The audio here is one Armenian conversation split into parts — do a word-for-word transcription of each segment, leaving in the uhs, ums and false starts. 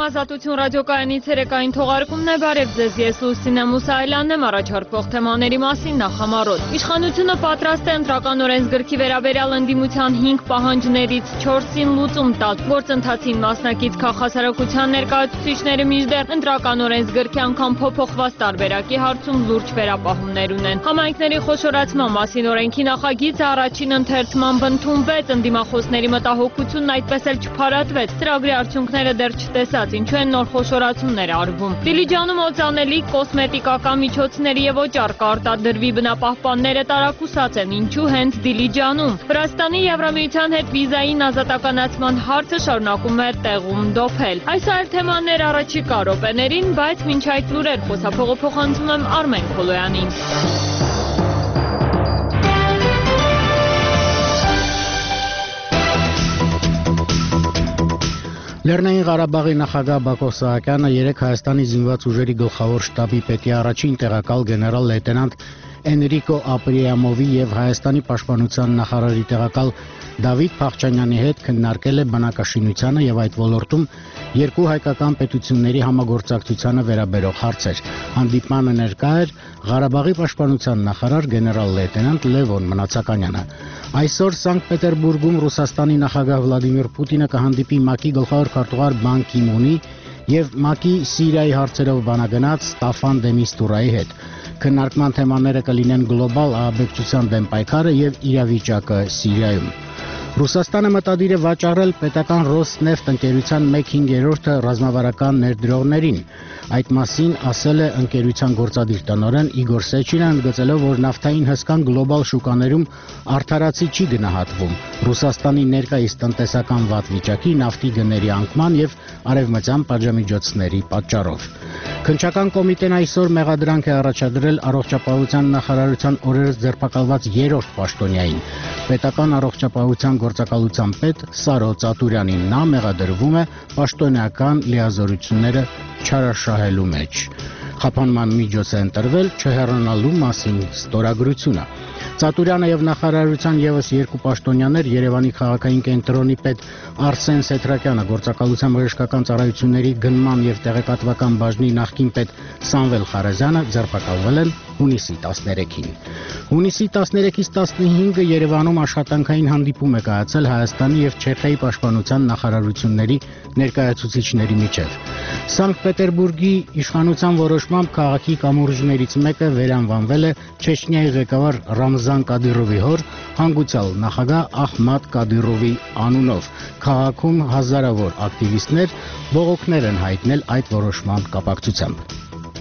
Շարունակում Ազատություն ռադիոկայանից երեկային թողարկումն է, բարև ձեզ, ես Լուսինե Մուսայելյանն եմ, առաջարկվող թեմաների մասին նախամարոտ։ Իշխանությունը պատրաստ է ընտրական օրենսգրքի վերաբերյալ ընդդիմության հինգ պահանջներից չորսին լուծում տալ։ Գործընթացին մասնակից քաղաքասարակության ներկայացուցիչները մինչդեռ ընտրական օրենսգրքի անգամ փոփոխված տարբերակի հարցում լուրջ վերապահումներ ունեն։ Համայնքների խոշորացման մասին օրենքի նախագիծը առաջին ընթերցման ընդունվեց, ընդդիմախոսների մտահոգությունն այդպես էլ չփարատվեց։ Ծրագրի արդյունքները դեռ չտեսած, ինչու են նոր խոշորացումներ արվում։ Դիլիջանում օծանելիք, կոսմետիկական միջոցների եւ օճառ կարտադրվի բնապահպանները տարակուսած են, ինչու հենց Դիլիջանում։ Վրաստանի Եվրամիության հետ վիզային ազատականացման հարցը շարունակում է տեղում դոփել։ Այս այլ թեմաներ առաջիկա րոպեներին, բայց մինչ այդ լուրեր խոսափողը փոխանցում եմ Արմեն Քոլոյանին։ Լեռնային Ղարաբաղի նախագահ Բակո Սահակյանը երեկ Հայաստանի զինված ուժերի գլխավոր շտաբի պետի առաջին տեղակալ գեներալ լեյտենանտ Էնրիկո Ապրիամովի եւ Հայաստանի պաշտպանության նախարարի տեղակալ Դավիթ Փախչանյանի հետ քննարկել է բանակաշինությանը եւ այդ ոլորտում երկու հայկական պետությունների համագործակցությանը վերաբերող հարցեր։ Հանդիպմանը ներկա էր Ղարաբաղի պաշտպանության նախարար գեներալ լեյտենանտ Լևոն Մնացականյանը։ Այսօր Սանկտ Պետերբուրգում Ռուսաստանի նախագահ Վլադիմիր Պուտինը կհանդիպի ՄԱԿ-ի գլխավոր քարտուղար Բան Կի Մունի եւ ՄԱԿ-ի Սիրիայի հարցերով բանագնաց Ստաֆան դե Միստուրայի հետ։ Քննարկման թեմաները կլինեն գլոբալ ահաբեկչության դեմ պայքարը եւ իրավիճակը Սիրիայում։ Ռուսաստանը մտադիր է վաճառել պետական Ռոսնեֆտ ընկերության մեկ հինգերորդը ռազմավարական ներդրողներին։ Այդ մասին ասել է ընկերության գործադիր տնօրեն Իգոր Սեչինը, ընդգծելով, որ նավթային հսկան գլոբալ շուկաներում արդարացի չի գնահատվում Ռուսաստանի ներկայիս տնտեսական վատ վիճակի, նավթի գների անկման եւ արևմտյան պատժամիջոցների պատճառով։ Քննչական կոմիտեն այսօր մեղադրանք է առաջադրել առողջապահության նախարարության օրերս ձերբակալված երրորդ պաշտոնյային, պետական առողջապահության գործակալության պետ Սարո Ծատուրյանին։ Նա մեղադրվում է պաշտոնյական լիազորությունները չարաշահելու մեջ։ Խափանման միջոց է ընտրվել չհեռանալու մասին ստորագրությունը։ Ծատուրյանը եւ նախարարության եւս երկու պաշտոնյաներ Երևանի քաղաքային կենտրոնի պետ Արսեն Սեթրակյանը, գործակալության բժշկական ծառայությունների գնման եւ տեղեկատվական բաժնի նախկին պետ Սամվել Խարազյանը ձերբակալվել են հունիսի տասներեքին։ Հունիսի տասներեքից տասնհինգը Երևանում աշխատանքային հանդիպում է կայացել Հայաստանի եւ Չեխիայի պաշտպանության նախարարությունների ներկայացուցիչների միջև։ Սանկտ Պետերբուրգի իշխանության որոշմամբ քաղաքի կամուրջներից մեկը վերանվանվել է Չեչնիայի ղեկավար Ռամզան Կադիրովի հոր, հանգուցյալ նախագահ Ախմատ Կադիրովի անունով։ Քաղաքում հազարավոր ակտիվիստներ բողոքներ են հայտնել այդ որոշման կապակցությամբ։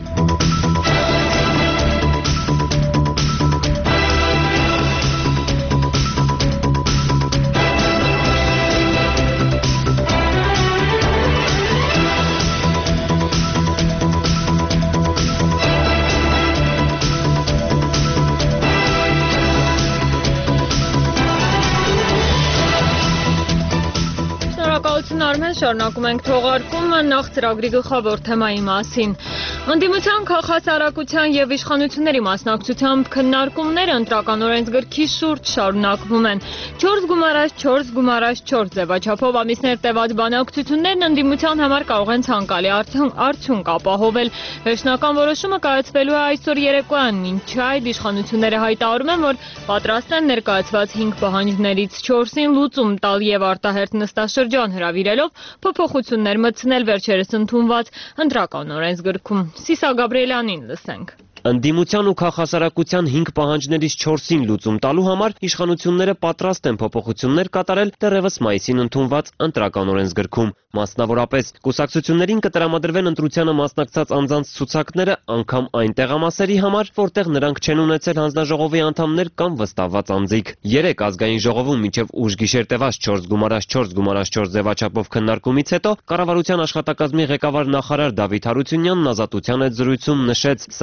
Արմեն, շարունակում ենք թողարկումը, նախ ծրագրի գլխավոր թեմայի մասին։ Ընդդիմության քաղաքասարակության եւ իշխանությունների մասնակցությամբ քննարկումները ընտրական օրենսգրքի շուրջ շարունակվում են։ չորս գումարած չորս գումարած չորս ձևաչափով ամիսներ տևած բանակցություններն ընդդիմության համար կարող են ցանկալի արդյունք ապահովել։ Վերջնական որոշումը կայացվելու է այսօր երեկոյան, մինչ այդ իշխանությունները հայտարարում են, որ պատրաստ են ներկայացված հինգ պահանջներից չորսին լուծում տալ եւ արտահերթ նստաշրջան հրավիրելով փոփոխություններ մտցնել վերջերս ընդունված ընտրական օրենսգրքում։ Սիսա Գաբրիելյանին լսենք։ Ընդդիմության ու քաղաքասարակության հինգ պահանջներից չորսին լուծում տալու համար իշխանությունները պատրաստ են փոփոխություններ կատարել դեռևս մայիսին ընդունված ընտրական օրենսգրքում։ Մասնավորապես, կուսակցություններին կտրամադրվեն ընտրությանը մասնակցած անձանց ցուցակները անգամ այն տեղամասերի համար, որտեղ նրանք չեն ունեցել հանձնաժողովի անդամներ կամ վստահված անձիկ։ Երեք ազգային ժողովում մինչև ուշ գիշեր տևած չորս գումարած չորս գումարած չորս ձևաչափով քննարկումից հետո կառավարության աշխատակազմի ղեկավար նախարար Դավիթ Հարությունյանն Ազատության հետ զրույցում նշեց՝ սա լավագույն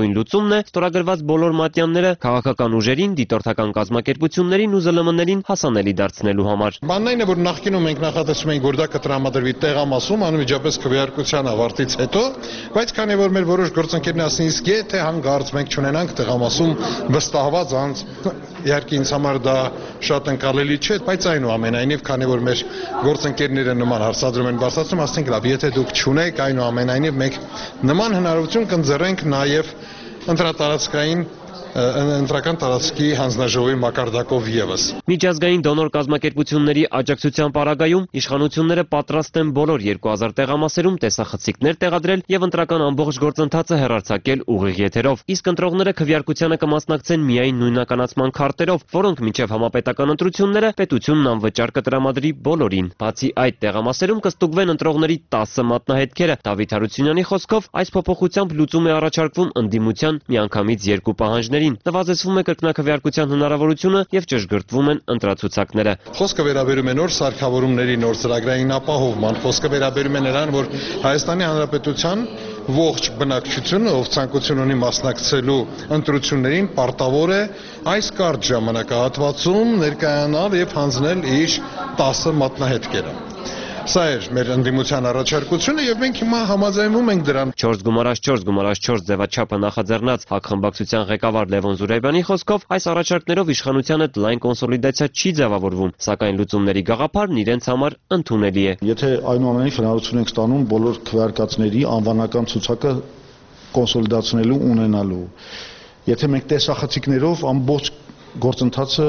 նույն լուծումն է ստորագրված բոլոր մատյանները քաղաքական ուժերին, դիտորդական կազմակերպություններին ու զլ եմ-ներին հասանելի դարձնելու համար։ Բանն այն է, որ նախկինում մենք նախատեսում էինք, որ դա կտրամադրվի տեղամասում, անմիջապես քվեարկության ավարտից հետո, բայց քանի որ մեր որոշ գործընկերներ ասին, իսկ եթե հանգարց մենք չունենանք տեղամասում վստահված անձ, իհարկե ինձ համար դա շատ ընկալելի չէ, բայց այնուամենայնիվ, քանի որ մեր գործընկերները նման հարցադրում են բարձրացնում, ասենք լավ, եթե դուք չունեք, այնուամենայնիվ մենք նման հնարավորություն կընձեռենք նաև ընտրատարածքային ընտրական տարածքի հանձնաժողովի մակարդակով ևս։ Միջազգային դոնոր կազմակերպությունների աջակցության պարագայում իշխանությունները պատրաստ են բոլոր երկու հազար տեղամասերում տեսախցիկներ տեղադրել եւ ընտրական ամբողջ գործընթացը հեռարձակել ուղիղ եթերով, իսկ ընտրողները քվեարկությանը կմասնակցեն միայն նույնականացման քարտերով, որոնք մինչեւ համապետական ընտրությունները պետությունն անվճար կտրամադրի բոլորին։ Բացի այդ, տեղամասերում կստուգվեն ընտրողների տասը մատնահետքերը։ Դավիթ Հարությունյանի խոսքով, այս փոփոխությամբ լուծում է առաջարկվում ընդդիմության միանգամից երկու պահանջների նվազեցվում է կրկնակվեարկության հնարավորությունը եւ ճշգրտվում են ընտրացուցակները։ Խոսքը վերաբերում է նոր սարքավորումների, նոր ծրագրային ապահովման, խոսքը վերաբերում է նրան, որ Հայաստանի Հանրապետության ողջ բնակչությունը, ով ցանկություն ունի մասնակցելու ընտրություններին, պարտավոր է այս կարճ ժամանակահատվածում ներկայանալ եւ հանձնել իր տասը մատնահետքերը։ Սա էր մեր ընդդիմության առաջարկությունը եւ մենք հիմա համաձայնվում ենք դրան։ չորս գումարած չորս գումարած չորս ձևաչափը նախաձեռնած հակխմբակցության ղեկավար Լևոն Զուրայբյանի խոսքով այս առաջարկներով իշխանությանը լայն կոնսոլիդացիա չի ձևավորվում, սակայն լուծումների գաղափարն իրենց համար ընդունելի է։ Եթե այնուամենայնիվ հնարավորություն ենք ստանում բոլոր քվեարկածների անվանական ցուցակը կոնսոլիդացնելու ունենալու, եթե մենք տեսախցիկներով ամբողջ գործընթացը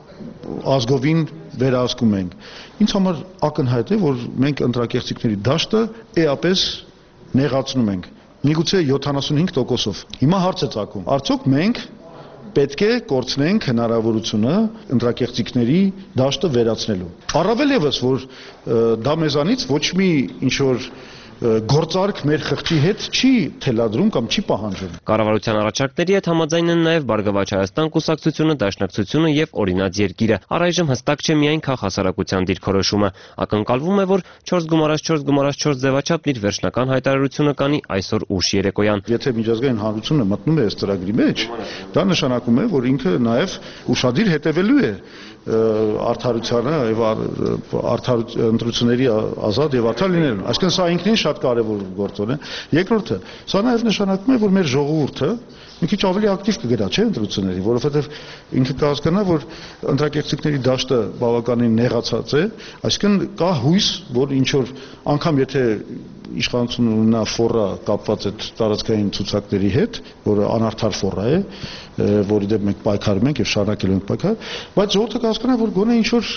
ազգովին վերահսկում ենք։ Ինձ համար ակնհայտ է, որ մենք ընտրակեղծիքների դաշտը էապես նեղացնում ենք, միգուցե յոթանասունհինգ տոկոսով։ Հիմա հարց է ծագում, արդյոք մենք պետք է կորցնենք հնարավորությունը ընտրակեղծիքների դաշտը վերացնելու։ Առավել ևս, որ դա մեզանից ոչ մի ինչ-որ գործարք մեր խղճի հետ չի թելադրում կամ չի պահանջում։ Կառավարության առաջարկների հետ համաձայն են նաև Բարգավաճ Հայաստան կուսակցությունը, Դաշնակցությունը եւ Օրինաց երկիրը։ Առայժմ հստակ չէ միայն քաղհասարակության դիրքորոշումը։ Ակնկալվում է, որ չորս գումարած չորս գումարած չորս ձևաչափն իր վերջնական հայտարարությունը կանի այսօր ուշ երեկոյան։ Եթե միջազգային հանրությունը մտնում է այս ծրագրի մեջ, դա նշանակում է, որ ինքը նաև ուշադիր հետևելու է արդարությանը եւ արդար ընտրությունների ազատ եւ արդար լինելուն։ Այսինքն սա ինքնին շատ կարեւոր գործոն է։ Երկրորդը, սա նաեւ նշանակում է, որ մեր ժողովուրդը մի քիչ ավելի ակտիվ կգնա, չէ՞, ընտրությունների, որովհետեւ ինքը կհասկանա, որ ընտրակեղծիքների դաշտը բավականին նեղացած է, այսինքն կա հույս, որ ինչ որ անգամ եթե իշխանությունը ունենա ֆորա կապված այդ տարածքային ցուցակների հետ, որը անարդար ֆորա է, որի դեմ մենք պայքարում ենք եւ շարունակելու ենք պայքար, բայց ժողովուրդը կհասկանա, որ գոնե ինչ որ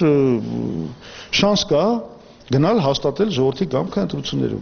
շանս կա գնալ հաստատել ժողովրդի կամքը ընտրություններում։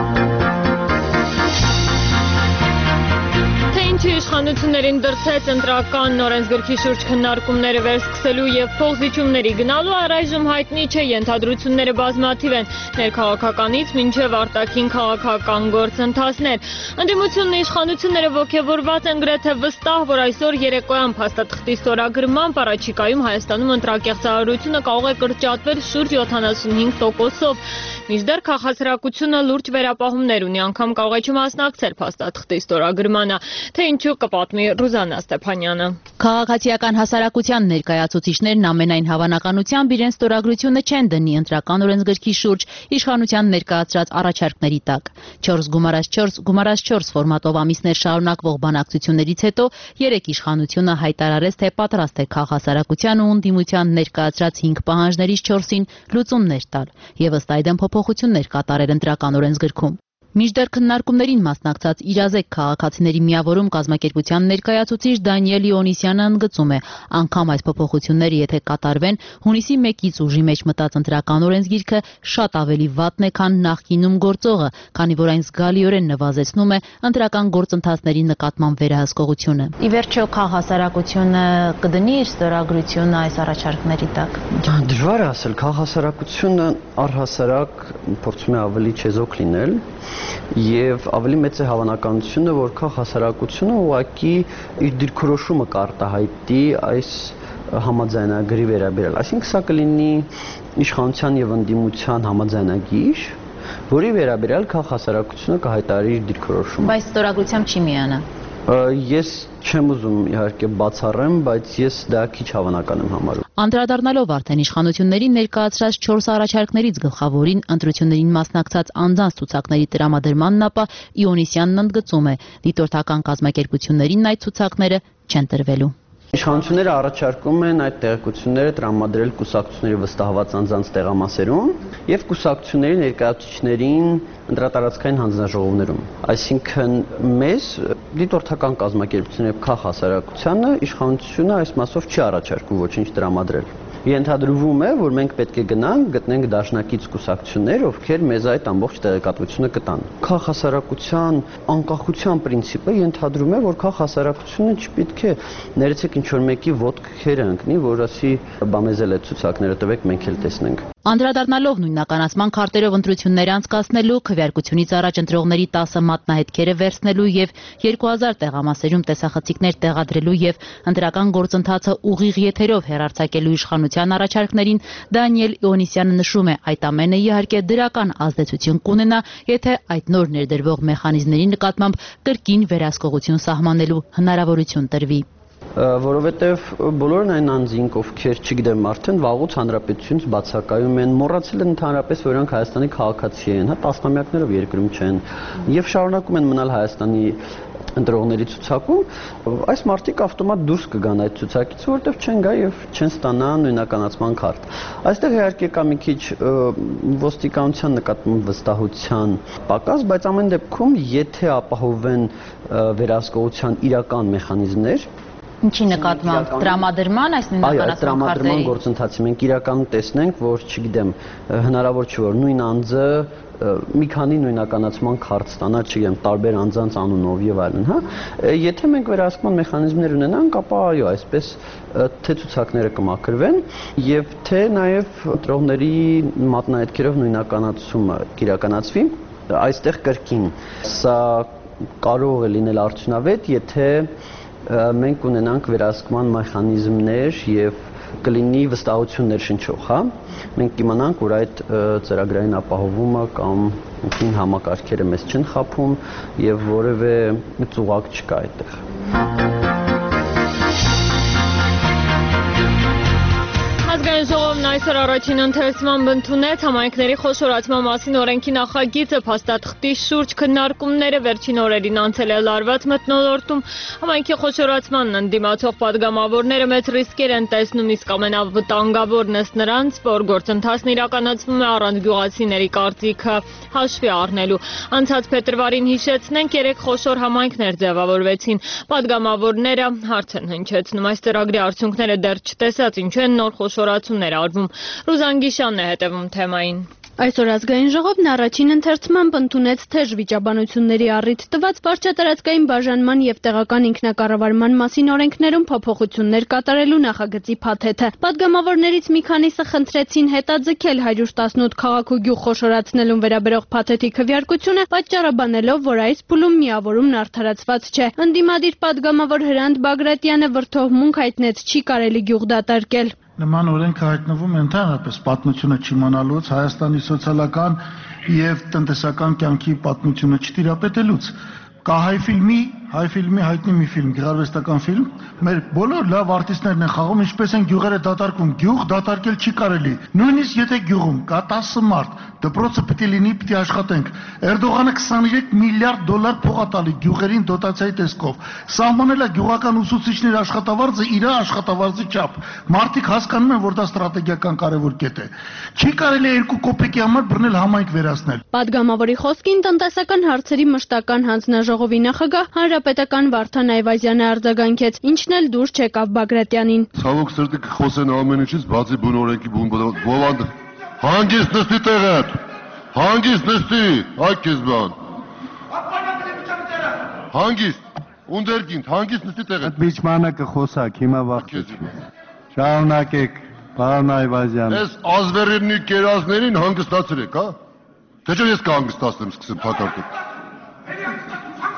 Իշխանություններին դրդեց ընտրական օրենսգրքի շուրջ քննարկումները վերսկսելու եւ փոխզիջումների գնալու առայժմ հայտնի չէ, ենթադրությունները բազմաթիվ են, ներքաղաքականից մինչեւ արտաքին քաղաքական գործընթացներ։ Ընդդիմությունն իշխանությունները ոգևորված են գրեթե վստահ, որ այսօր երեկոյան փաստաթղթի ստորագրմամբ առաջիկայում Հայաստանում ընտրակեղծարարությունը կարող է կրճատվել շուրջ յոթանասունհինգ տոկոսով։ Մինչդեռ քաղաքասարակությունը լուրջ վերապահումներ ունի, անգամ կարող է չմասնակցել փաստաթղթի ստորագրմանը, թե ինչու կպատմի Ռուզաննա Ստեփանյանը։ Քաղաքացիական հասարակության ներկայացուցիչներն ամենայն հավանականությամբ իրենց ստորագրությունը չեն դնի ընտրական օրենսգրքի շուրջ իշխանության ներկայացրած առաջարկների տակ։ չորս գումարած չորս գումարած չորս ֆորմատով ամիսներ շարունակվող բանակցություններից հետո երեք իշխանությունը հայտարարեց, թե պատրաստ է քաղաքասարակության ու ընդդիմության ներկայացրած հինգ պահանջներից չորսին լուծումներ տալ եւ ըստ այդմ փոփոխություններ կատարել ընտրական օրենսգրքում։ Մինչդեռ քննարկումներին մասնակցած իրազեկ քաղաքացիների միավորում կազմակերպության ներկայացուցիչ Դանիել Իոնիսյանը ընդգծում է, անգամ այս փոփոխությունները եթե կատարվեն, հունիսի մեկից ուժի մեջ մտած ընտրական օրենսգիրքը շատ ավելի վատն է, քան նախկինում գործողը, քանի որ այն զգալիորեն նվազեցնում է ընտրական գործընթացների նկատմամբ վերահսկողությունը։ Ի վերջո քաղաքասարակությունը կդնի իր ստորագրությունը այս առաջարկների տակ։ Դժվար է ասել, քաղաքասարակությունը առհասարակ փորձում է ավելի չեզոք լինել եւ ավելի մեծ է հավանականությունը, որ քաղաքասարակությունը ուղղակի իր դիրքորոշումը կարտահայտի այս համաձայնագրի վերաբերյալ։ Այսինքն սա կլինի իշխանության եւ ընդդիմության համաձայնագիր, որի վերաբերյալ քաղաքասարակությունը կհայտարարի իր դիրքորոշումը։ Բայց ստորագրությամբ չի միանա։ Ես չեմ ուզում իհարկե բացառեմ, բայց ես դա քիչ հավանական եմ համարում։ Անդրադառնալով արդեն իշխանություններին ներկայացրած չորս առաջարկներից գլխավորին ընտրություններին մասնակցած անձանց ցուցակների տրամադրմանն, ապա Իոնիսյանն ընդգծում է, դիտորդական կազմակերպություններին այդ ցուցակները չեն տրվելու։ Իշխանությունները առաջարկում են այդ տեղեկությունները տրամադրել կուսակցությունների վստահված անձանց տեղամասերում եւ կուսակցությունների ներկայացուցիչներին ընտրատարածքային հանձնաժողովներում։ Այսինքն մեզ դիտորդական կազմակերպությունների քաղ հասարակությանը իշխանությունը այս մասով չի առաջարկում ոչինչ տրամադրել։ Ենթադրվում է, որ մենք պետք է գնանք, գտնենք դաշնակից կուսակցություններ, ովքեր մեզ այդ ամբողջ տեղեկատվությունը կտան։ Քաղ հասարակության անկախության պրինցիպը ենթադրում է, որ քաղ հասարակությունը չպետք է ներեցեք ինչ որ մեկի ոտքերը ընկնի, որ ասի բա մեզ էլ այդ ցուցակները տվեք, մենք էլ տեսնենք։ Անդրադառնալով նույնականացման քարտերով ընտրություններ անցկացնելու, քվեարկությունից առաջ ընտրողների տասը մատնահետքերը վերցնելու եւ երկու հազար տեղամասերում տեսախցիկներ տեղադրելու եւ ընտրական գործընթացը ուղիղ եթերով հեռարձակելու իշխանության առաջարկներին Դանիել Իոնիսյանը նշում է, այդ ամենը իհարկե դրական ազդեցություն կունենա, եթե այդ նոր ներդրվող մեխանիզմների նկատմամբ կրկին վերահսկողություն սահմանելու հնարավորություն տրվի։ Որովհետև բոլորն այն անձինք, ովքեր, չգիտեմ, արդեն վաղուց հանրապետությունից բացակայում են, մոռացել են ընդհանրապես, որ իրանք Հայաստանի քաղաքացի են, հա, տասնամյակներով երկրում չեն, եւ շարունակում են մնալ Հայաստանի ընտրողների ցուցակում, այս մարդիկ ավտոմատ դուրս կգան այդ ցուցակից, որտեղ չեն գա եւ չեն ստանա նույնականացման քարտ։ Այստեղ իհարկե կա մի քիչ ոստիկանության նկատմամբ վստահության պակաս, բայց ամեն դեպքում, եթե ապահովեն վերահսկողության իրական մեխանիզմներ, Ինչի նկատմամբ տրամադրման, այս նույնականացման տրամադրման գործընթացի մենք իրականում տեսնենք, որ չգիտեմ, հնարավոր չէ որ նույն անձը մի քանի նույնականացման քարտ ստանա, չգիտեմ, տարբեր անձանց անունով եւ այլն, հա։ Եթե մենք վերահսկման մեխանիզմներ ունենանք, ապա այո, այսպես թե ցուցակները կմաքրվեն եւ թե նաեւ ընտրողների մատնահետքերով նույնականացումը կիրականացվի, այստեղ կրկին սա կարող է լինել արդյունավետ, եթե մենք ունենանք վերահսկման մեխանիզմներ եւ կլինի վստահություն ներշնչող, հա։ Մենք կիմանանք, որ այդ ծրագրային ապահովումը կամ համակարգերը մեզ չեն խաբում եւ որևէ ծուղակ չկա այդտեղ։ Ազգային ժողովն այսօր առաջին ընթերցման ընդունեց համայնքների խոշորացման մասին օրենքի նախագիծը, փաստաթղթի շուրջ քննարկումները վերջին օրերին անցել է լարված մթնոլորտում։ Համայնքի խոշորացմանն ընդդիմացող падգամավորները մեծ ռիսկեր են տեսնում, իսկ ամենավտանգավորն ըստ նրանց, որ գործընթացն իրականացվում է առանց գյուղացիների կարծիքը հաշվի առնելու։ Անցած փետրվարին հիշեցնենք, երեք խոշոր համայնքներ ձևավորվեցին։ Падգամավորները հարց են հնչեցնում, այս ծրագրի արդյունքները դեռ չտեսած, ինչու են նոր խոշորացումներ արվում։ Ռուզան Գիշանն է հետևում թեմային։ Այսօր ազգային ժողովն առաջին ընթերցմամբ ընդունեց թեժ վիճաբանությունների առիթ տված վարչատարածքային բաժանման եւ տեղական ինքնակառավարման մասին օրենքներում փոփոխություններ կատարելու նախագծի փաթեթը։ Պատգամավորներից մի քանիսը խնդրեցին հետաձգել հարյուր տասնութ քաղաք ու գյուղ խոշորացնելուն վերաբերող փաթեթի քվեարկությունը, պատճառաբանելով, որ այս փուլում միավորումն արդարացված չէ։ Ընդդիմադիր պատգամավոր Հրանտ Բագրատյանը վրդովմունք հայտնեց, չի կարելի գյուղ դատարկել։ Նման օրենքը հայտնվում է ընդհանրապես պատմությունը չիմանալուց, Հայաստանի սոցիալական եւ տնտեսական կյանքի պատմությունը չտիրապետելուց։ Կա հայ ֆիլմի, հայ ֆիլմի հայտնի մի ֆիլմ, գեղարվեստական ֆիլմ, մեր բոլոր լավ արտիստներն են խաղում, ինչպես են գյուղերը դատարկում, գյուղ դատարկել չի կարելի։ Նույնիսկ եթե գյուղում կա տասը մարդ, դպրոցը պետք է լինի, պետք է աշխատենք։ Էրդողանը քսաներեք միլիարդ դոլար փող է տալի գյուղերին դոտացիայի տեսքով։ Սահմանել է գյուղական ուսուցիչների աշխատավարձը իր աշխատավարձի չափ։ Մարդիկ հասկանում են, որ դա ստրատեգիական կարևոր կետ է։ Չի կարելի երկու կոպեկի համար բռնել համայնք վերացնել։ Պատգամավորի խոսքին տնտեսական հարցերի մշտական հանձնաժողովի նախագահ Հանրապետական Վարդան Այվազյանը արձագանքեց, ինչն էլ դուր չեկավ Բագրատյանին։ Ցավոք սրտի կխոսեն ամեն ինչից, բացի բուն օրենքի բուն բովանդ։ Հանգիստ նստի տեղդ։ Հանգիստ նստի, այ քեզ բան։ Հանգիստ, ունդերգինդ, հանգիստ նստի տեղդ։ Միջմանը կխոսակ, հիմա վախեցեք։ Շարունակեք, պարոն Այվազյան։ Այս ազվերինի կերազներին հանգստացրեք, հա։ Թե չէ ես կհանգստացնեմ, սկսեմ փակարկել։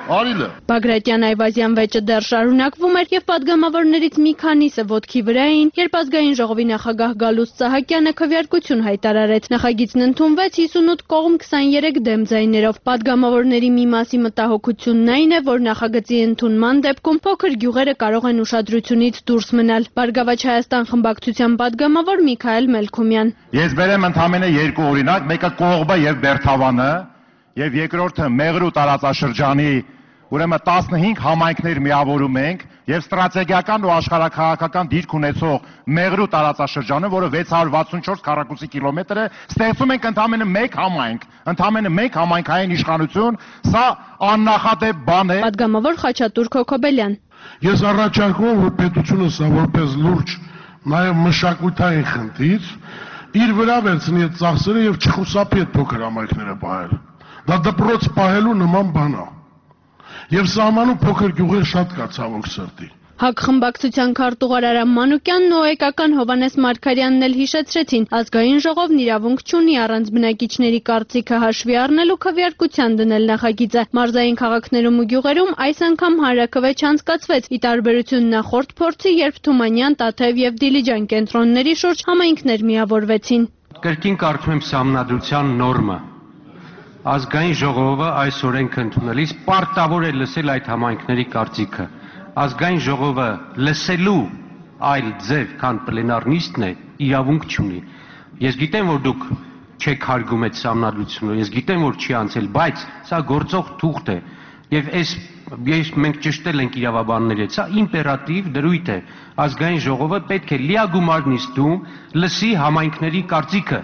Արիլը։ Բագրատյան Այվազյան վեճը դեռ շարունակվում էր եւ падգամավորներից մի քանիսը ոտքի վրա էին, երբ ազգային ժողովի նախագահ Գալուստ Սահակյանը քվեարկություն հայտարարեց։ Նախագիծն ընդունվեց հիսունութ կողմ քսաներեք դեմ ձայներով։ Падգամավորների մի մասի մտահոգությունն այն է, որ նախագծի ընդունման դեպքում փոքր գյուղերը կարող են ուշադրությունից դուրս մնալ։ Բարգավաճ Հայաստան խմբակցության падգամավոր Միքայել Մելքումյան։ Ես բերեմ ընդամենը երկու օրինակ, մեկը Կողբը եւ Բերթավանը, եւ երկրորդը Մեղրու տարածաշրջանի ուրեմն տասնհինգ համայնքներ միավորում ենք եւ ստրատեգիական ու աշխարհաքաղաքական դիրք ունեցող Մեղրու տարածաշրջանը, որը վեց հարյուր վաթսունչորս քառակուսի կիլոմետր է, ստեղծում ենք ընդամենը մեկ համայնք, ընդամենը մեկ համայնքային իշխանություն, սա աննախադեպ բան է։ Պատգամավոր Խաչատուր Քոքոբելյան։ Ես առաջարկում եմ, որ պետությունը սա որպես լուրջ նաեւ մշակութային խնդիր իր վրա վերցնի այդ ծախսերը եւ չխուսափի այդ փոքր համայնքները պահել։ Դա դպրոց պահելու նման բան է։ Եվ սահմանում փոքր գյուղեր շատ կա ցավոք սրտի։ ՀԱԿ խմբակցության քարտուղար Արամ Մանուկյանն ու էկական Հովանես Մարգարյանն էլ հիշեցրեցին, ազգային ժողովն իրավունք չունի առանց բնակիչների կարծիքը հաշվի առնել ու քվեարկության դնել նախագիծը։ Մարզային քաղաքներում ու գյուղերում այս անգամ հանրաքվե չանցկացվեց, ի տարբերություն նախորդ փորձի, երբ Թումանյան, Տաթև եւ Դիլիջան կենտրոնների շուրջ համայնքներ միավորվեցին։ Կրկին կարդում եմ սահմանադրության նորմը։ Ազգային ժողովը այս օրենքը ընդունելիս պարտավոր է լսել այդ համայնքների կարծիքը։ Ազգային ժողովը լսելու այլ ձև, քան պլենար նիստն է, իրավունք չունի։ Ես գիտեմ, որ դուք չեք հարգում այդ սահմանադրությունը, ես գիտեմ, որ չի անցել, բայց սա գործող թուղթ է։ Եվ այս ես մենք ճշտել ենք իրավաբանների հետ, սա իմպերատիվ դրույթ է։ Ազգային ժողովը պետք է լիագումար նիստում լսի համայնքների կարծիքը։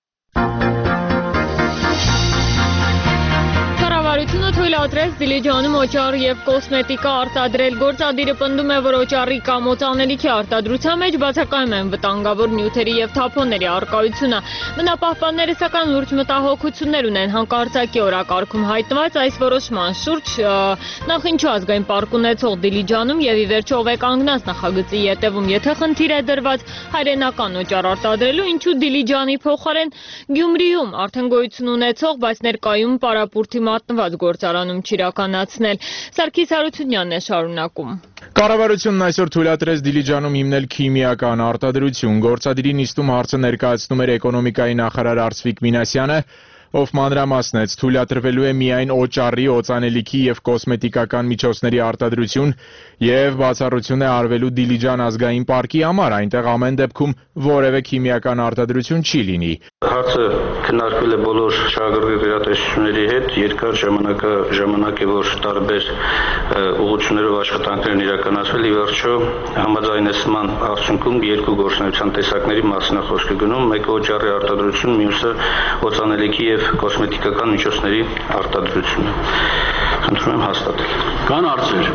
Կառավարությունը թույլատրեց Դիլիջանում օճառ եւ կոսմետիկա արտադրել։ Գործադիրը պնդում է, որ օճառի կամ օծանելիքի արտադրության մեջ բացակայում են վտանգավոր նյութերի եւ թափոնների առկայությունը։ Բնապահպանները սակայն լուրջ մտահոգություններ ունեն հանկարծակի օրակարգում հայտնված այս որոշման շուրջ։ Նախ ինչու ազգային պարկ ունեցող Դիլիջանում եւ ի վերջո ով է կանգնած նախագծի ետևում, եթե խնդիր է դրված հայրենական օճառ արտադրելու, ինչու Դիլիջանի փոխարեն Գյումրիում արդեն գոյություն ունեցող, բայց ներկայում պարապուրտի մատնված գործարանում չիրականացնել։ Սարգիս Հարությունյանն է շարունակում։ Կառավարությունն այսօր թույլատրեց Դիլիջանում հիմնել քիմիական արտադրություն։ Գործադիրի նիստում հարցը ներկայացնում էր էկոնոմիկայի նախարար Արծվիկ Մինասյանը, ով մանրամասնեց, թույլատրվելու է միայն օճառի, օծանելիքի եւ կոսմետիկական միջոցների արտադրություն եւ բացառություն է արվելու Դիլիջան ազգային պարկի համար, այնտեղ ամեն դեպքում որևէ քիմիական արտադրություն չի լինի։ Հարցը քննարկվել է բոլոր շահագրգիռ գերատեսչությունների հետ, երկար ժամանակը ժամանակ է, որ տարբեր ուղղություններով աշխատանքներ են իրականացվել, ի վերջո համաձայնեցման արդյունքում երկու գործունեության տեսակների մասին է խոսքը գնում, մեկը օճառի արտադրություն, մյուսը օծանելիքի եւ կոսմետիկական միջոցների արտադրությունը։ Խնդրում եմ հաստատել։ Կան հարցեր,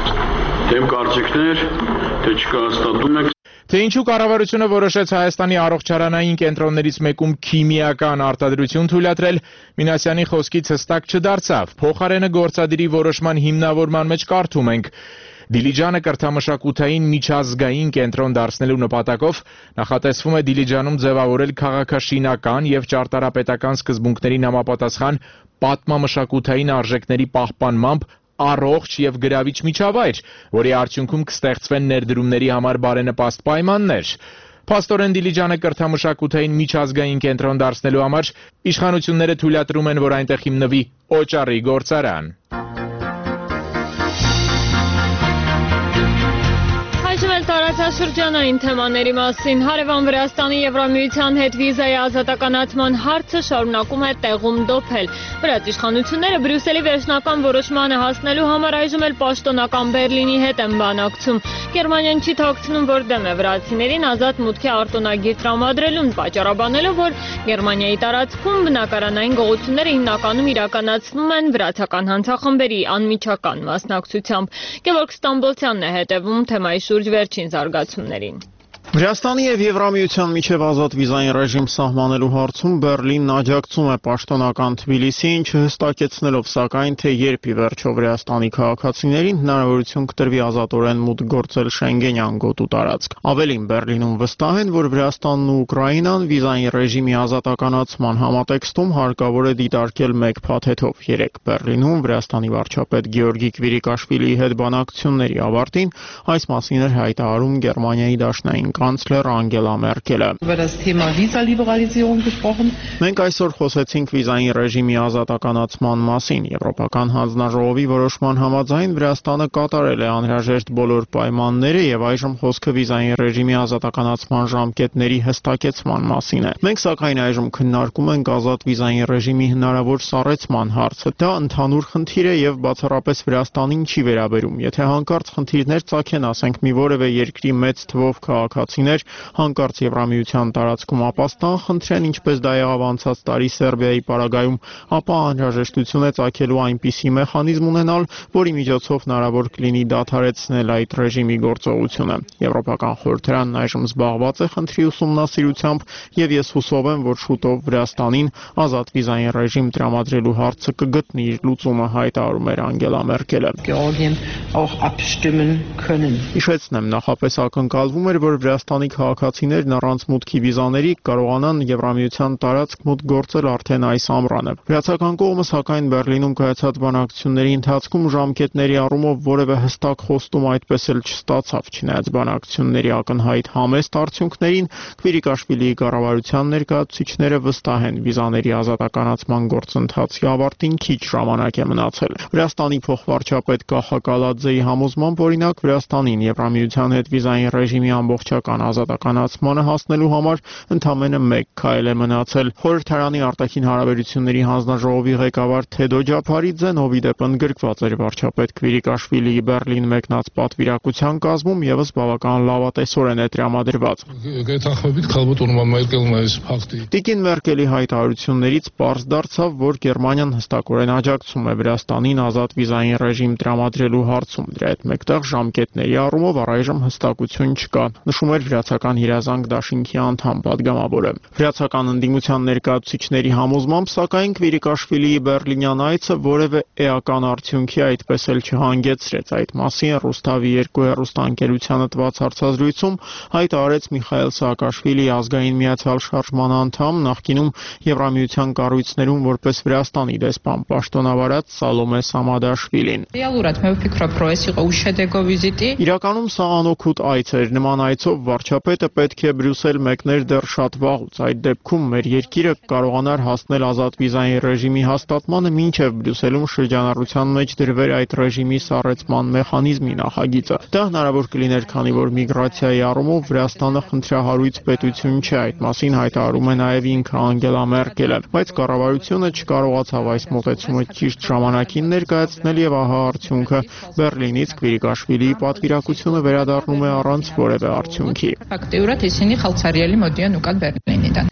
դեմ կարծիքներ, թե չկայացնում եք։ Թե ինչու կառավարությունը որոշեց Հայաստանի առողջարանային կենտրոններից մեկում քիմիական արտադրություն թույլատրել, Մինասյանի խոսքից հստակ չդարձավ։ Փոխարենը գործադիրի որոշման հիմնավորման մեջ կարդում ենք. Դիլիջանը կրթամշակութային միջազգային կենտրոն դարձնելու նպատակով նախատեսվում է Դիլիջանում ձևավորել քաղաքաշինական եւ ճարտարապետական սկզբունքներին համապատասխան պատմամշակութային արժեքների պահպանմամբ առողջ եւ գրավիչ միջավայր, որի արդյունքում կստեղծվեն ներդրումների համար բարենպաստ պայմաններ։ Փաստորեն Դիլիջանը կրթամշակութային միջազգային կենտրոն դարձնելու համար իշխանությունները թույլատրում են, որ այնտեղ հիմնվի օճառի գործարան։ Տարածաշրջանային թեմաների մասին հարևան Վրաստանի Եվրամիության հետ վիզայի ազատականացման հարցը շարունակում է տեղում դոփել։ Վրաց իշխանությունները Բրյուսելի վերջնական որոշմանը հասնելու համար այժմ էլ պաշտոնական Բերլինի հետ են բանակցում։ Գերմանիան չի թաքցնում, որ դեմ է վրացիներին ազատ մուտքի արտոնագիր տրամադրելուն, պատճառաբանելով, որ Գերմանիայի տարածքում բնակարանային գողությունները հիմնականում իրականացնում են վրացական հանցախմբերի անմիջական մասնակցությամբ։ Գևորգ Ստամբոլցյանն է հետևում թեմայի շուրջ վերջին զարգացումներին։ Վրաստանի եւ Եվրամիության միջև ազատ վիզային ռեժիմ սահմանելու հարցում Բեռլինն աջակցում է պաշտոնական Թբիլիսիին, չհստակեցնելով սակայն, թե երբ ի վերջո Վրաստանի քաղաքացիներին հնարավորություն կտրվի ազատորեն մուտք գործել Շենգենյան գոտու տարածք։ Ավելին, Բեռլինում վստահ են, որ Վրաստանն ու Ուկրաինան վիզային ռեժիմի ազատականացման համատեքստում հարկավոր է դիտարկել մեկ փաթեթով։ Երեկ Բեռլինում Վրաստանի վարչապետ Գեորգի Կվիրիկաշվիլիի հետ բանակցությունների ավարտին այս մասին էր հայտարարում Գերմանիայի դաշնային կանցլեր Անգելա Մերկելը։ Մենք այսօր խոսեցինք վիզային ռեժիմի ազատականացման մասին։ Եվրոպական հանձնաժողովի որոշման համաձայն Վրաստանը կատարել է անհրաժեշտ բոլոր պայմանները եւ այժմ խոսքը վիզային ռեժիմի ազատականացման ժամկետների հստակեցման մասին է։ Մենք սակայն այժմ քննարկում ենք ազատ վիզային ռեժիմի հնարավոր սառեցման հարցը։ Դա ընդհանուր խնդիր է եւ բացառապես Վրաստանին չի վերաբերում։ Եթե հանկարծ խնդիրներ ծագեն, ասենք մի որևէ երկրի մեծ թվով քաղաքացիներ հանկարծ Եվրամիության տարածքում ապաստան խնդրեն, ինչպես դա եղավ անցած տարի Սերբիայի պարագայում, ապա անհրաժեշտություն է ծագելու այնպիսի մեխանիզմ ունենալ, որի միջոցով հնարավոր կլինի դադարեցնել այդ ռեժիմի գործողությունը։ Եվրոպական խորհրդարանն այժմ զբաղված է խնդրի ուսումնասիրությամբ եւ ես հուսով եմ, որ շուտով Վրաստանին ազատ վիզային ռեժիմ տրամադրելու հարցը կգտնի իր լուծումը, հայտարարում էր Անգելա Մերկելը։ Հիշեցնեմ, նախապես ակնկալվում էր, որ Վրաստանի քաղաքացիներն առանց մուտքի վիզաների կարողանան Եվրամիության տարածք մուտք գործել արդեն այս ամռանը։ Վրացական կողմը սակայն Բեռլինում կայացած բանակցությունների ընթացքում ժամկետների առումով որևէ հստակ խոստում այդպես էլ չստացավ։ Չնայած բանակցությունների ակնհայտ համեստ արդյունքներին, Կվիրիկաշվիլիի կառավարության ներկայացուցիչները վստահ են վիզաների ազատականացման գործընթացի ավարտին քիչ ժամանակ է մնացել։ Վրաստանի փոխվարչապետ Կախա Կալաձեի համոզմամբ, օրինակ, Վրաստանին Եվրամիության հետ վիզային ռեժիմի ամբողջական ազատականացմանը հասնելու համար ընդամենը մեկ քայլ է մնացել։ Խորհրդարանի արտաքին հարաբերությունների հանձնաժողովի ղեկավար Թեդո Ջափարիձեն, ով ի դեպ ընդգրկված էր վարչապետ Կվիրիկաշվիլիի Բեռլին մեկնած պատվիրակության կազմում, եւս բավական լավատեսորեն է տրամադրված։ Տիկին Մերկելի հայտարարություններից պարզ դարձավ, որ Գերմանիան հստակորեն աջակցում է Վրաստանին ազատ վիզային ռեժիմ տրամադրելու հարցում։ Դրա հետ մեկտեղ ժամկետների առումով առայժմ հստակություն չկա, նշում էր Վրացական հիրազանք դաշինքի անդամ պատգամավորը։ Վրացական ընդդիմության ներկայացուցիչների համոզմամբ, սակայն Կվիրիկաշվիլիի Բեռլինյան այցը որևէ էական արդյունքի այդպես էլ չհանգեցրեց։ Այդ մասին Ռուստավի երկու հեռուստաընկերությանը տված հարցազրույցում հայտարարեց Միխայել Սաակաշվիլիի ազգային միացյալ շարժման անդամ, նախկինում Եվրամիության կառույցներում որպես Վրաստանի դեսպան պաշտոնավարած Սալոմե Սամադաշվիլին։ Իրականում սա անօգուտ այց էր։ Նման այցով վարչապետը պետք է Բրյուսել մեկներ դեռ շատ վաղուց։ Այդ դեպքում մեր երկիրը կարողանար հասնել ազատ վիզային ռեժիմի հաստատմանը, մինչև Բրյուսելում շրջանառության մեջ դրվեր այդ ռեժիմի սառեցման մեխանիզմի նախագիծը։ Դա հնարավոր կլիներ, քանի որ միգրացիայի առումով Վրաստանը խնդրահարույց պետություն չէ, այդ մասին հայտարարում է նաև ինքը Անգելա Մերկելը, բայց կառավարությունը չկարողացավ այս մոտեցումը ճիշտ ժամանակին ներկայացնել եւ ահա արդյունքը։ Բեռլինից Կվիրիկաշվիլիի պատվիրակությունը վերադառնում է առանց որևէ արդյունքի։ Ֆակտորատ ისინი ხალხარიალი მოდიან უკან ბერლინიდან.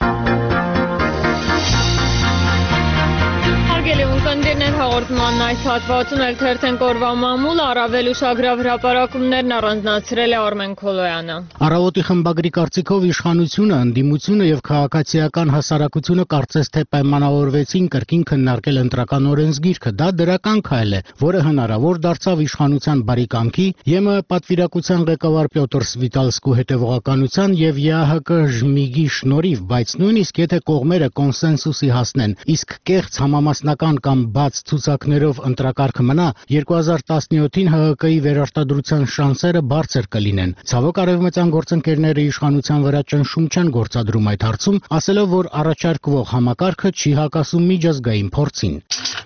Կնդիրներ հաղորդման այս հատվածում էլ թերթենք օրվա մամուլ, առավել ուշագրավ հրապարակումներն առանձնացրել է Արմեն Քոլոյանը։ Առավոտի խմբագրի կարծիքով իշխանությունը, ընդդիմությունը եւ քաղաքացիական հասարակությունը կարծես թե պայմանավորվեցին կրկին քննարկել ընտրական օրենսգիրքը։ Դա դրական քայլ է, որը հնարավոր դարձավ իշխանության բարի կամքի, ԵՄ պատվիրակության ղեկավար Պյոտր Սվիտալսկու հետևողականության եւ ԵԱՀԿ ժմիգի շնորհիվ, բայց նույնիսկ եթե կողմերը կոնսենսուսի հասնեն, իսկ կեղծ համամասնական կամ բաց ցուցակներով ընտրակարգը մնա, երկու հազար տասնյոթին ՀՀԿ-ի վերարտադրության շանսերը բարձր կլինեն։ Ցավոք արևմտյան գործընկերները իշխանության վրա ճնշում չեն գործադրում այդ հարցում, ասելով, որ առաջարկվող համակարգը չի հակասում միջազգային փորձին։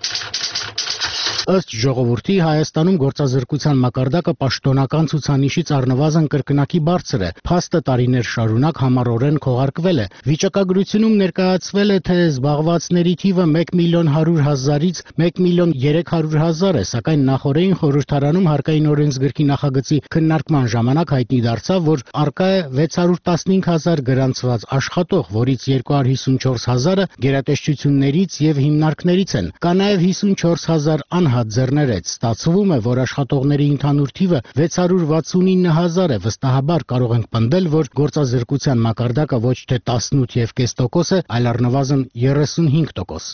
Ըստ ժողովրդի Հայաստանում գործազրկության մակարդակը պաշտոնական ցուցանիշից առնվազն կրկնակի բարձր է։ Փաստը տարիներ շարունակ համառորեն քողարկվել է։ Վիճակագրությունում ներկայացվել է, թե զբաղվածների թիվը մեկ միլիոն հարյուր հազարից մեկ միլիոն երեք հարյուր հազար է, սակայն նախորդին խորհրդարանում հարկային օրենսգրքի նախագծի քննարկման ժամանակ հայտնի դարձավ, որ առկա է վեց հարյուր տասնհինգ հազար գրանցված աշխատող, որից երկու հարյուր հիսունչորս հազարը գերատեսչություններից եւ հիմնարկներից են։ Կա նաեւ հիսունչորս հազար անհարմար հատ ձեռներեց։ Ստացվում է, որ աշխատողների ընդհանուր թիվը վեց հարյուր վաթսունինը հազար է, վստահաբար կարող ենք պնդել, որ գործազրկության մակարդակը ոչ թե տասնութ եւ կես տոկոս է, այլ առնվազն երեսունհինգ տոկոս։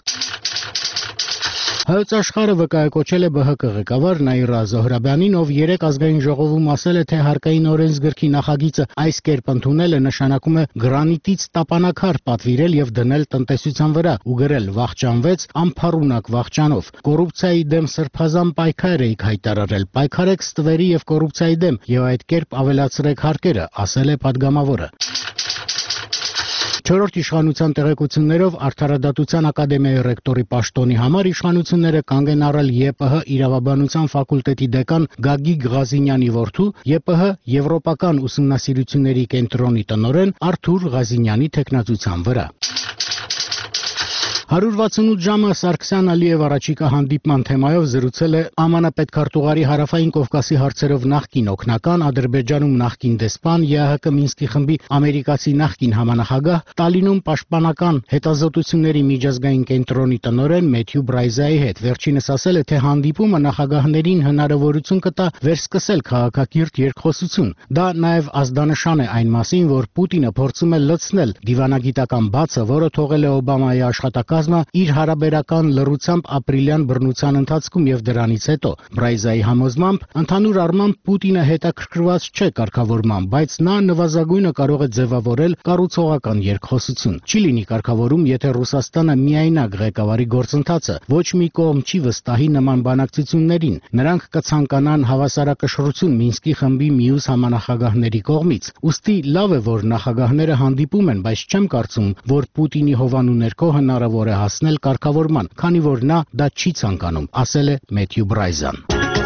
Հայոց աշխարհը վկայակոչել է ԲՀԿ ղեկավար Նաիրա Զոհրաբյանին, ով երեկ ազգային ժողովում ասել է, թե հարկային օրենսգրքի նախագիծը այս կերպ ընդունելը նշանակում է գրանիտից տապանակար պատվիրել եւ դնել տնտեսության վրա ու գրել վախճանվեց անփառունակ վախճանով։ Կոռուպցիայի դեմ սրբազան պայքար էիք հայտարարել, պայքարեք ստվերի եւ կոռուպցիայի դեմ եւ այդ կերպ ավելացրեք հարկերը, ասել է падգամավորը։ Չորրորդ իշխանության տեղեկություններով Արդարադատության ակադեմիայի ռեկտորի պաշտոնի համար իշխանությունները կանգ են առել ԵՊՀ իրավաբանության ֆակուլտետի դեկան Գագիկ Ղազինյանի որդու, ԵՊՀ Եվրոպական ուսումնասիրությունների կենտրոնի տնօրեն Արթուր Ղազինյանի թեկնածության վրա։ հարյուր վաթսունութ ժամը Սարգսյան Ալիև առաջիկա հանդիպման թեմայով զրուցել է ԱՄՆ պետքարտուղարի Հարավային Կովկասի հարցերով նախկին օգնական, Ադրբեջանում նախկին դեսպան, ԵԱՀԿ Մինսկի խմբի ամերիկացի նախկին համանախագահ, Տալինում պաշտպանական հետազոտությունների միջազգային կենտրոնի տնօրեն Մեթյու Բրայզայի հետ։ Վերջինս ասել է, թե հանդիպումը նախագահներին հնարավորություն կտա վերսկսել քաղաքակիրթ երկխոսություն։ Դա նաև ազդանշան է այն մասին, որ Պուտինը փորձում է լցնել դիվանագիտական բացը, որը թողել է Օբամայի աշխատակազմը իր հարաբերական լռությամբ ապրիլյան բռնության ընթացքում եւ դրանից հետո։ Բրայզայի համոզմամբ ընդհանուր առմամբ Պուտինը հետաքրքրված չէ կարգավորման, բայց նա նվազագույնը կարող է ձևավորել կառուցողական երկխոսություն։ Չի լինի կարգավորում, եթե Ռուսաստանը միայնակ ղեկավարի գործընթացը, ոչ մի կողմ չի վստահի նման բանակցություններին։ Նրանք կցանկանան հավասարակշռություն Մինսկի խմբի մյուս համանախագահների կողմից։ Ուստի լավ է, որ նախագահները հանդիպում են, բայց չեմ կարծում, որ Պուտինի հովանու ներքո հնարավոր է հասնել կարգավորման, քանի որ նա դա չի ցանկանում, ասել է Մեթյու Բրայզան։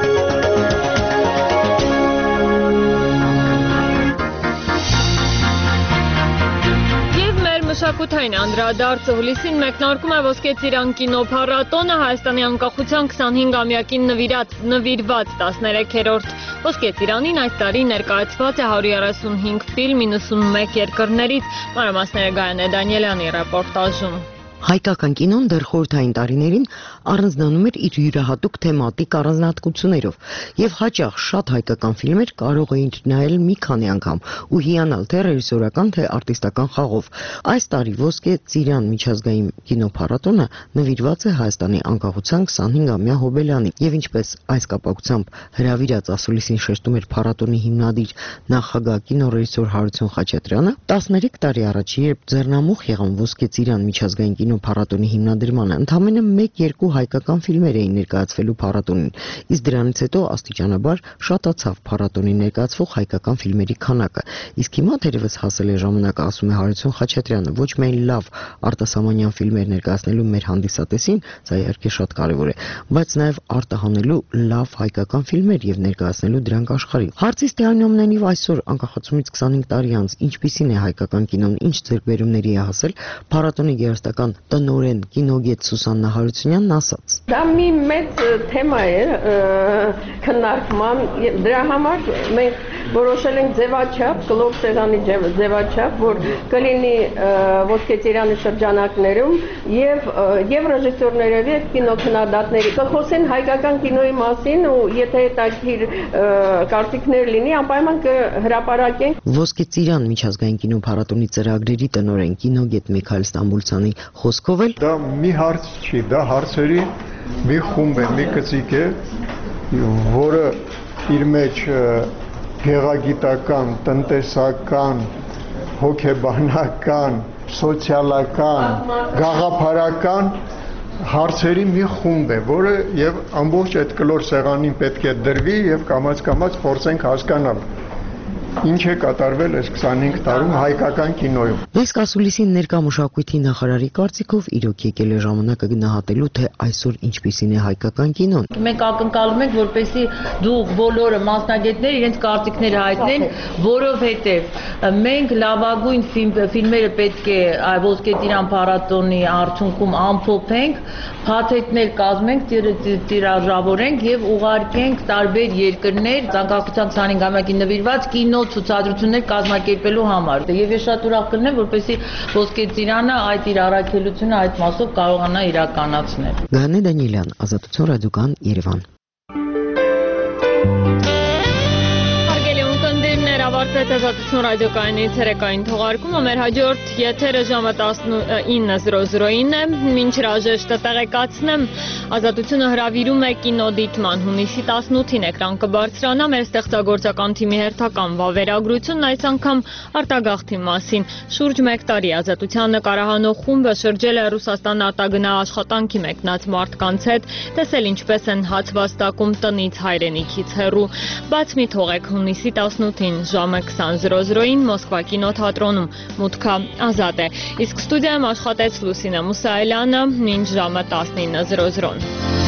Մշակութային անդրադարձը հուլիսին մեկնարկում է Ոսկե ծիրան կինոփառատոնը Հայաստանի անկախության քսանհինգամյակին նվիրված տասներեքերորդ Ոսկե ծիրանին այս տարի ներկայացված է հարյուր երեսունհինգ ֆիլմ իննսունմեկ երկրներից։ Մանրամասները Գայանե Դանիելյանի ռեպորտաժում։ Հայկական կինոն դեռ խորհրդային տարիներին առանձնանում էր իր յուրահատուկ թեմատիկ առանձնահատկություններով եւ հաճախ շատ հայկական ֆիլմեր կարող էին նայել մի քանի անգամ ու հիանալ թե ռեժիսորական թե արտիստական խաղով։ Այս տարի Ոսկե ծիրան միջազգային կինոփառատոնը նվիրված է Հայաստանի անկախության քսանհինգամյա հոբելյանին եւ ինչպես այս կապակցությամբ հրավիրած ասուլիսին շեշտում էր փառատոնի հիմնադիր նախագահ կինոռեժիսոր Հարություն Խաչատրյանը, տասներեք տարի առաջ երբ ձեռնամուխ եղան Ոսկե ծիրան միջազգային փառատոնի հիմնադրմանը ընդամենը մեկ-երկու հայկական ֆիլմեր էին ներկայացվելու փառատոնին, իսկ դրանից հետո աստիճանաբար շատացավ փառատոնին ներկայացվող հայկական ֆիլմերի քանակը։ Իսկ հիմա թերևս հասել է ժամանակը, ասում է Հարություն Խաչատրյանը, ոչ միայն լավ արտասահմանյան ֆիլմեր ներկայացնելու մեր հանդիսատեսին, սա իհարկե շատ կարևոր է, բայց նաև արտահանելու լավ հայկական ֆիլմեր եւ ներկայացնելու դրանք աշխարհին։ Հարցից թե այնուամենայնիվ այսօր անկախացումից քսանհինգ տարի անց ինչպիսին է հայկական կինոն, ինչ ձեռքբերումների է հասել, փառատոնի գերստական տնօրեն կինոգետ Սուսաննա Հարությունյանն ասաց. Դա մի մեծ թեմա է քննարկման, դրա համար մենք որոշել ենք ձևաչափ, գլոբ սեղանի ձևաչափ, որ կլինի Ոսկե ծիրանի շրջանակներում եւ եւ ռեժիսորներով եւ կինոքննադատների կխոսեն հայկական կինոյի մասին ու եթե հետաքրքիր կարծիքներ լինի, անպայման կհրապարակենք։ Ոսկե ծիրան միջազգային կինոփառատոնի ծրագրերի տնօրեն կինոգետ Միքայել Ստամբուլցյանի խոսքով էլ դա մի հարց չի, դա հարցերի մի խումբ է, մի կծիկ է, որը իր մեջ գեղագիտական, տնտեսական, հոգեբանական, սոցիալական, գաղափարական հարցերի մի խումբ է, որը եւ ամբողջ այդ կլոր սեղանին պետք է դրվի եւ կամաց-կամաց փորձենք հասկանալ ինչ է կատարվել այս քսանհինգ տարում հայկական կինոյում։ Իսկ ասուլիսին ներկա մշակույթի նախարարի կարծիքով իրոք եկել է ժամանակը գնահատելու, թե այսօր ինչպիսին է հայկական կինոն։ Մենք ակնկալում ենք, որպեսզի դու բոլորը մասնագետները իրենց կարծիքները հայտնեն, որովհետև մենք լավագույն ֆիլմերը պետք է Ոսկե ծիրան փառատոնի արդյունքում ամփոփենք, փաթեթներ կազմենք, տիրաժավորենք եւ ուղարկենք տարբեր երկրներ անկախության քսանհինգամյակին նվիրված կինո նոր ցուցադրություններ կազմակերպելու համար։ Եվ ես շատ ուրախ կլինեմ, որպեսզի Ոսկե ծիրանը այդ իր առաքելությունը այդ մասով կարողանա իրականացնել։ Գաներ Դանիելյան, Ազատություն ռադիոկան, Երևան։ Ավարտվեց Ազատություն ռադիոկայանի ցերեկային թողարկումը, մեր հաջորդ եթերը ժամը տասնինը զրո զրոին է, մինչ հրաժեշտը տեղեկացնեմ, Ազատությունը հրավիրում է կինոդիտման հունիսի տասնութին էկրան կբարձրանա մեր ստեղծագործական թիմի հերթական վավերագրությունն այս անգամ արտագաղթի մասին, շուրջ մեկ տարի Ազատության նկարահանող խումբը շրջել է Ռուսաստան արտագնա աշխատանքի մեկնած մարդկանց հետ, տեսել ինչպես են հաց վաստակում տնից հայրենիքից հեռու, բաց մի թողեք հունիսի տասնութին ժամը քսան զրո զրոին Մոսկվա կինոթատրոնում մուտքը ազատ է, իսկ ստուդիայում աշխատեց Լուսինե Մուսայելյանը մինչ ժամը տասնինը զրո զրոն։